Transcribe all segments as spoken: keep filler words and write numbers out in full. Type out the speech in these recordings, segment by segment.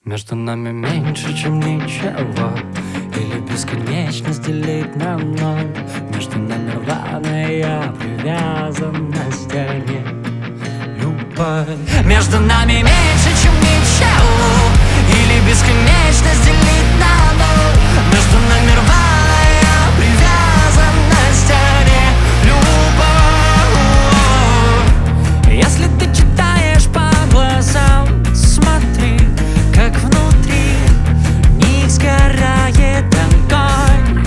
Между нами меньше, чем ничего, или бесконечность делит на ноль. Между нами рваная привязанность, а не любовь. Между нами меньше, чем ничего, или бесконечность делит на ноль. Между нами рваная привязанность, а не любовь. Если ты читаешь по глазам, смотри, как внутри них сгорает огонь.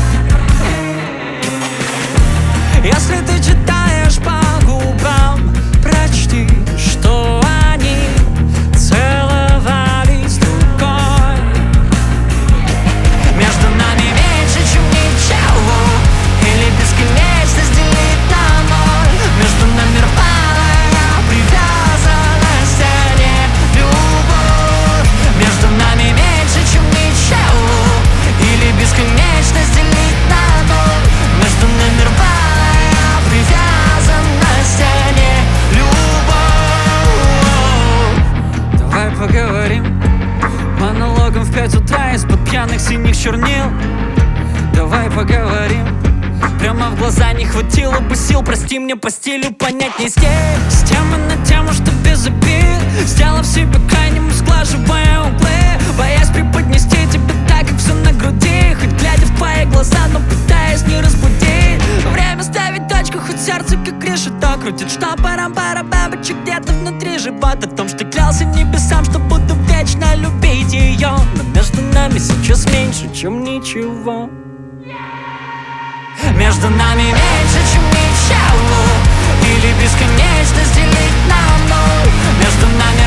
Если ты читаешь по губам, прочти, что они целовались с другой. Между нами меньше, чем ничего, или бесконечность делит на ноль. Между нами рваная привязанность, а не любовь. Между нами меньше, чем ничего, или бесконечность делит на ноль. Между нами рваная привязанность, а не любовь. Давай поговорим монологом в пять утра из-под пьяных синих чернил. Давай поговорим прямо в глаза, не хватило бы сил. Прости мне по стилю понятней стиль. С темы на тему, что без обид, сделав себе крайним, сглаживая углы, боясь преподнести тебе так, как все на груди. Хоть глядя в твои глаза, но пытаясь не разбудить. Время ставить точку, хоть сердце как решето крутит. Что пара-пара бабочек где-то внутри живот. О том, что клялся небесам, что буду вечно любить ее. Но между нами сейчас меньше, чем ничего. Между нами меньше, чем ничего, или бесконечность делить на ноль. Между нами